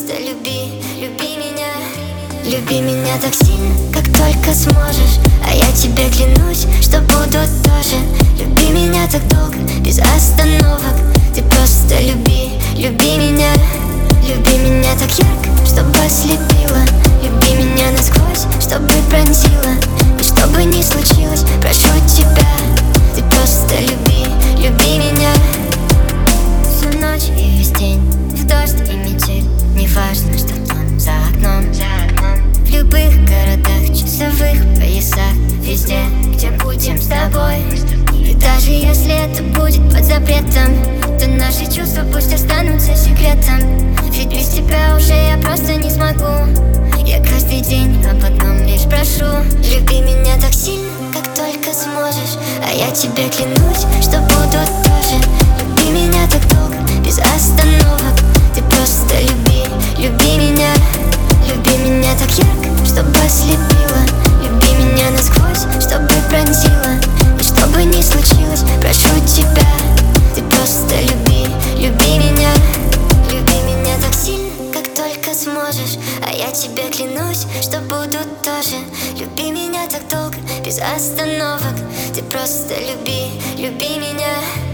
просто люби, люби меня. Люби меня так сильно, как только сможешь, а я тебе клянусь, что буду тоже. Люби меня так долго, без остановок. Ты просто люби, люби меня. Люби меня так ярко, чтобы ослепила. Люби меня насквозь, чтобы пронзила. И что бы ни случилось, прошу тебя, ты просто люби, люби меня. Всю ночь и весь день, в дождь и метель, неважно, что там за окном. В любых городах, часовых поясах, везде, где будем с тобой. И даже если это будет под запретом, то наши чувства пусть останутся секретом. Ведь без тебя уже я просто не смогу. Я каждый день об одном лишь прошу: люби меня так сильно, как только сможешь, а я тебе клянусь, что буду тоже. Люби меня так долго, без остановок. Ты просто люби, люби меня. Люби меня так ярко, чтобы ослепила. Люби меня насквозь, чтобы пронзила. И что бы ни случилось, прошу тебя, ты просто люби, люби меня. Люби меня так сильно, как только сможешь, а я тебе клянусь, что буду тоже. Люби меня так долго, без остановок. Ты просто люби, люби меня.